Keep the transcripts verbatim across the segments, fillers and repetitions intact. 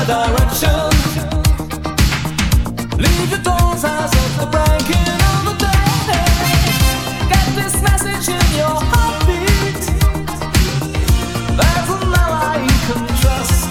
direction. Leave your doors as of the breaking of the day. Get this message in your heartbeat. There's an ally you can trust.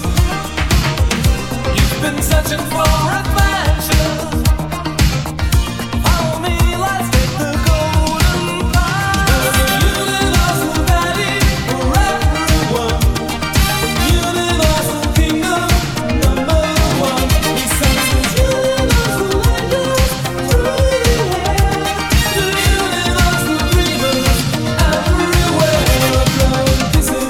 You've been searching for adventure. Follow me, let's take the golden path. There's a universal valley for everyone. Universal kingdom number one. He sends his universal angels through the air to universal dreamers everywhere. Come kissing.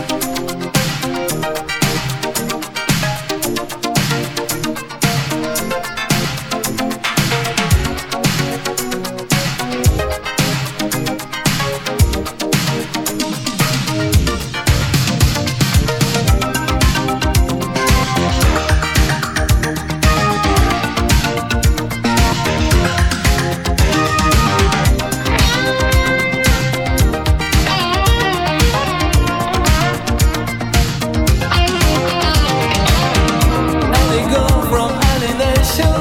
Any girl from any nation,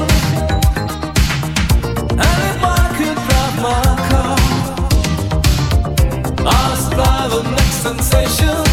any boy could drive my car. I'll supply the next sensation.